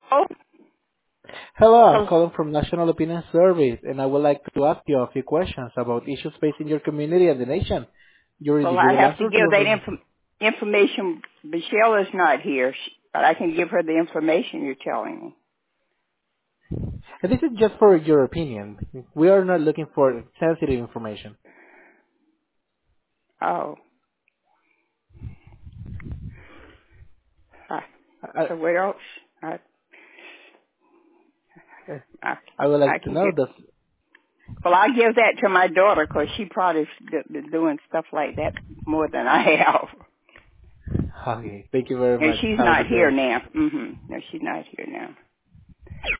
Oh, Hello, I'm hello. calling from National Opinion Service, and I would like to ask you a few questions about issues facing your community and the nation. Well, You I will have to answer the give that information. information. Michelle is not here, but I can give her the information you're telling me. And this is just for your opinion. We are not looking for sensitive information. Oh, uh, I, so what else? I, I, I would I like to can know get. this. Well, I give that to my daughter because she probably been doing stuff like that more than I have. Okay, thank you very And much. she's Have a not good here day. now. No, she's not here now.